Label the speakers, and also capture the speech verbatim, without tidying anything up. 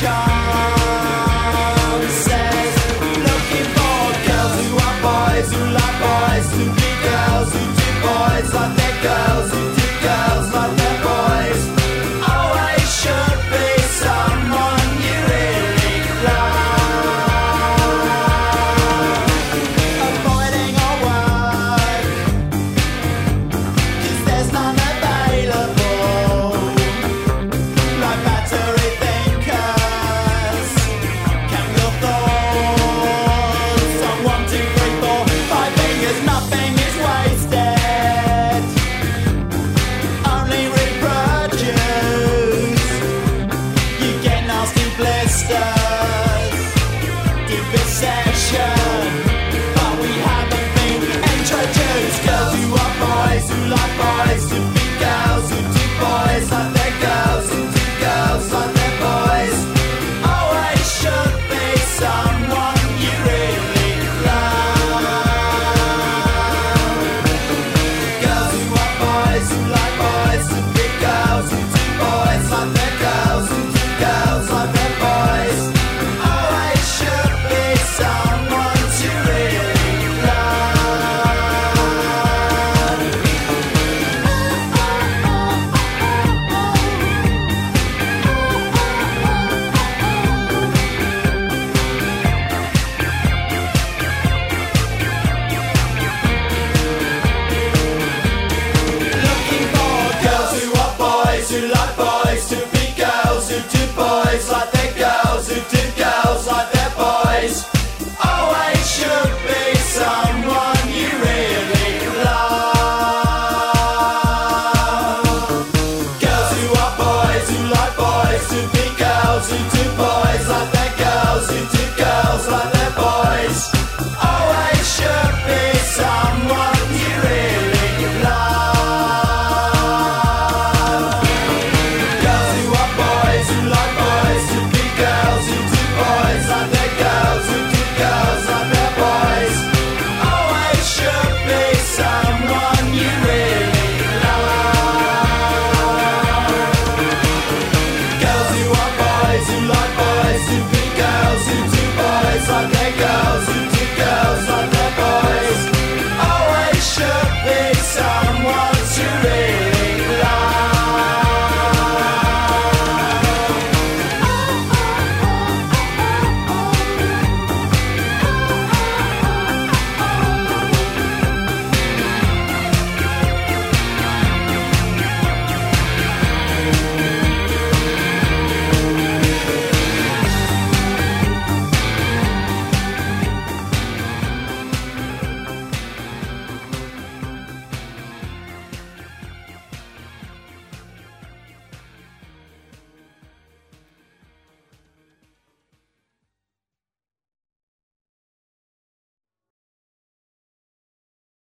Speaker 1: chances. Looking for girls who are boys, who like boys, to be girls who do boys like their girls, who do girls like their boys. Always should be someone you really love. Avoiding all work, 'cause there's none available. Like battery thinkers, count your thoughts on one, two, three, four, five fingers. Nothing is wasted, only reproduce. You get nasty blisters, deep obsession, but we haven't been introduced. Girls who are boys, who like boys, to